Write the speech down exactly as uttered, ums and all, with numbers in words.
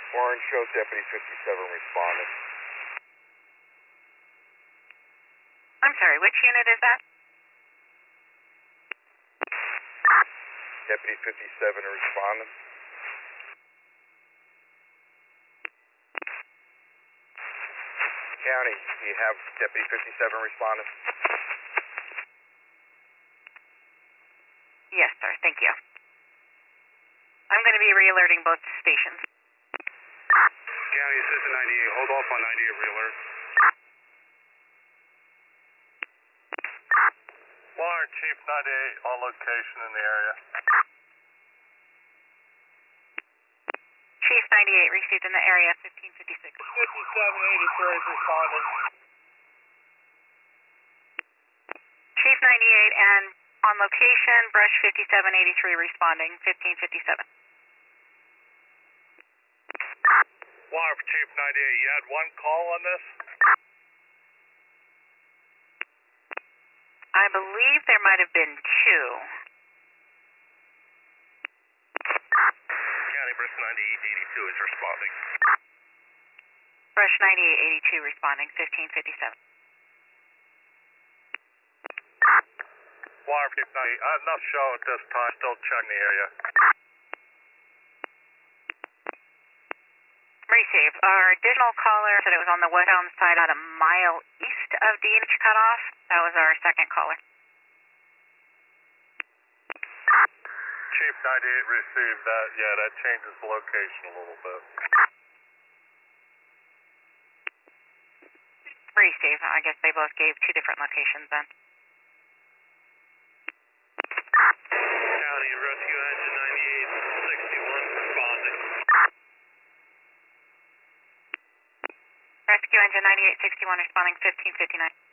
Orange show Deputy fifty-seven responding. I'm sorry, which unit is that? Deputy fifty-seven responding. County, do you have Deputy fifty-seven responding? Yes, sir. Thank you. I'm going to be re-alerting both stations. County, Assistant ninety-eight. Hold off on ninety-eight re-alert. Wire, Chief ninety-eight on location in the area. Chief ninety-eight received in the area, fifteen fifty-six. fifty-seven eighty-three is responding. Chief ninety-eight and on location, Brush fifty-seven eighty-three responding, fifteen fifty-seven. Wire for Chief ninety-eight, you had one call on this? I believe there might have been two. County, Brush ninety-eight eighty-two is responding. Brush ninety-eight eighty-two responding, fifteen fifty-seven. Wire for Chief ninety-eight, uh, enough show at this time, still checking the area. Receive. Our additional caller said it was on the westbound side about a mile east of D H cutoff. That was our second caller. Chief ninety-eight received that. Yeah, that changes the location a little bit. Receive. I guess they both gave two different locations then. County, Rescue Engine ninety-eight sixty-one responding. Rescue Engine ninety-eight sixty-one responding, fifteen fifty-nine.